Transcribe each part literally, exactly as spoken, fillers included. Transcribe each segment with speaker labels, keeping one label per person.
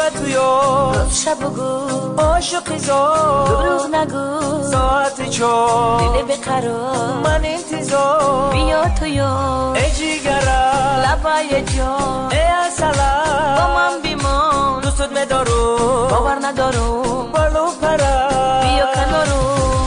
Speaker 1: با تویو
Speaker 2: روز شب بگو
Speaker 1: عاشقی زار
Speaker 2: دروغ نگو
Speaker 1: ساعت چار
Speaker 2: دل بقرار
Speaker 1: من انتظار
Speaker 2: بیا تویو
Speaker 1: ای جیگرم
Speaker 2: لبای جان
Speaker 1: ای اصلم
Speaker 2: با من بیمان
Speaker 1: دوستت میدارم
Speaker 2: باور ندارم
Speaker 1: بالو پرم
Speaker 2: بیا کنارم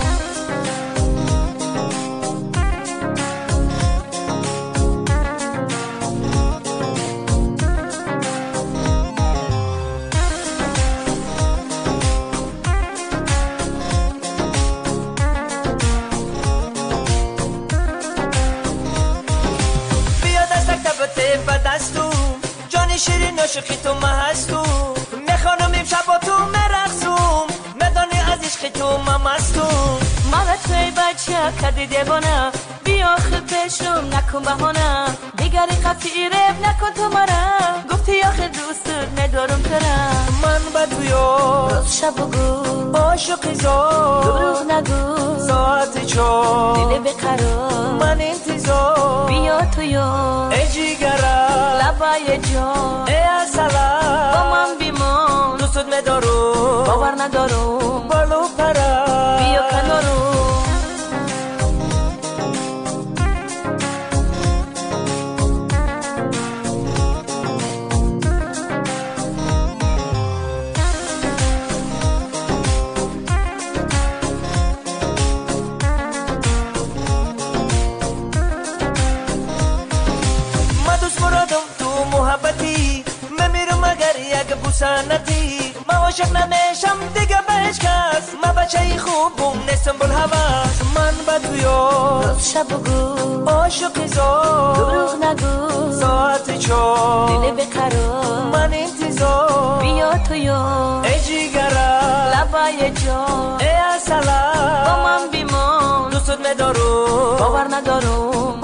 Speaker 1: شیرین عاشقی تو من هستم میخوانم امشب با تو مرقصم میدانی از عشق تو من مستم
Speaker 2: مرا توی بچه کردی دیوانه بیا خیل پیشم نکن بهانه دیگری قفی رب نکن تو مرا گفتی آخه دوستت ندارم ترم
Speaker 1: من با تویو
Speaker 2: روز شب بگو
Speaker 1: عاشقی زار
Speaker 2: دروغ نگو
Speaker 1: ساعت چار
Speaker 2: دل بقرار
Speaker 1: من انتظار
Speaker 2: بیا تویو
Speaker 1: ای جیگرم
Speaker 2: لبای جان
Speaker 1: ای اصلم
Speaker 2: با من بیمان
Speaker 1: دوستت میدارم
Speaker 2: باور ندارم
Speaker 1: بالو پرم
Speaker 2: بیا کنارم
Speaker 1: سنتی ما عاشق نمیشم دیگه بهش کس ما بچه خوبم نیستم بل هوس من با تویو
Speaker 2: روز شب بگو
Speaker 1: عاشقی زار
Speaker 2: دروغ نگو
Speaker 1: ساعت چار
Speaker 2: دل بقرار
Speaker 1: من انتظار
Speaker 2: بیا تویو
Speaker 1: ای جیگرم
Speaker 2: لبای جان
Speaker 1: ای اصلم
Speaker 2: با من بیمان
Speaker 1: دوستت میدارم
Speaker 2: باور ندارم